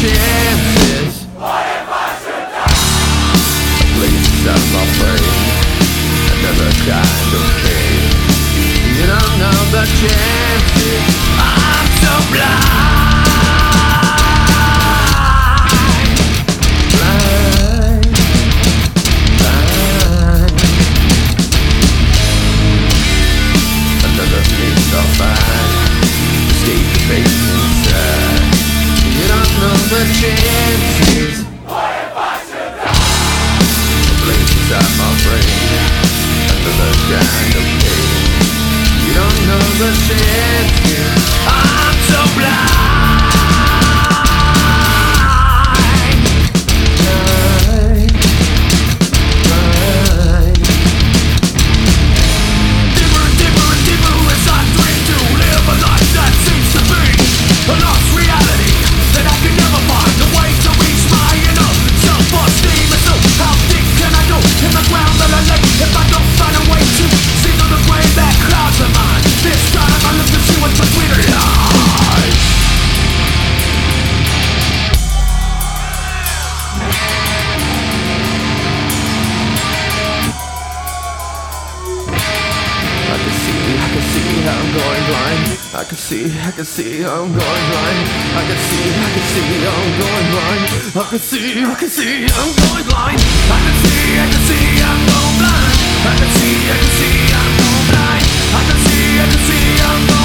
chances. What if I should die? A place out of my brain, another kind of pain. You don't know the chances. I'm so blind. The chances. What if I should die? The place inside my brain, another kind of pain. You don't know the chances. I'm so blind. Deeper and deeper and deeper as I dream to live a life that seems to be a lost reality. That I can never find a way to reach my inner self-esteem. And so how deep can I go in the ground that I lay if I don't find a way to see through the gray that clouds of mine? This time I look to see what's between our eyes. I can see how I'm going blind. I can see I'm going blind. I can see I'm going blind. I can see I'm going blind. I can see I'm going blind. I can see I'm going blind. I can see I'm going blind.